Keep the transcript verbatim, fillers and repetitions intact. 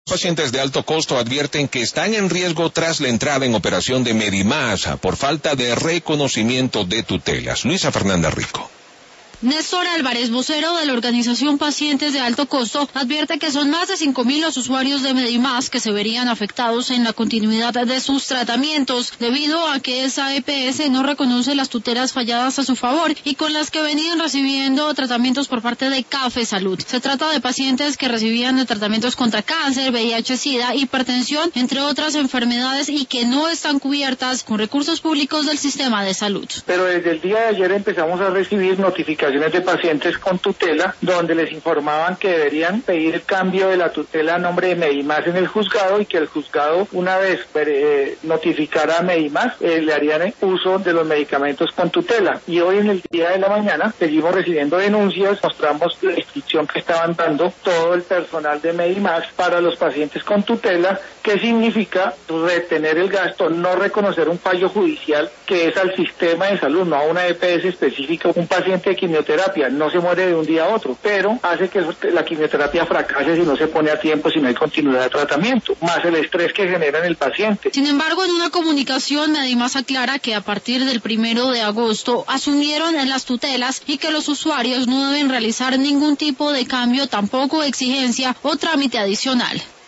Pacientes de alto costo advierten que están en riesgo tras la entrada en operación de Medimás por falta de reconocimiento de tutelas. Luisa Fernanda Rico. Néstor Álvarez, vocero de la organización Pacientes de Alto Costo, advierte que son más de cinco mil los usuarios de Medimás que se verían afectados en la continuidad de sus tratamientos, debido a que esa E P S no reconoce las tutelas falladas a su favor y con las que venían recibiendo tratamientos por parte de CAFE Salud. Se trata de pacientes que recibían tratamientos contra cáncer, V I H, SIDA, hipertensión, entre otras enfermedades y que no están cubiertas con recursos públicos del sistema de salud. Pero desde el día de ayer empezamos a recibir notificaciones de pacientes con tutela, donde les informaban que deberían pedir el cambio de la tutela a nombre de Medimás en el juzgado y que el juzgado, una vez eh, notificara a Medimás, eh, le harían uso de los medicamentos con tutela. Y hoy en el día de la mañana seguimos recibiendo denuncias, mostramos la restricción que estaban dando todo el personal de Medimás para los pacientes con tutela, que significa retener el gasto, no reconocer un fallo judicial que es al sistema de salud, no a una E P S específica. Un paciente de quimioterapia no se muere de un día a otro, pero hace que la quimioterapia fracase si no se pone a tiempo, si no hay continuidad de tratamiento, más el estrés que genera en el paciente. Sin embargo, en una comunicación, Medimás aclara que a partir del primero de agosto asumieron las tutelas y que los usuarios no deben realizar ningún tipo de cambio, tampoco exigencia o trámite adicional.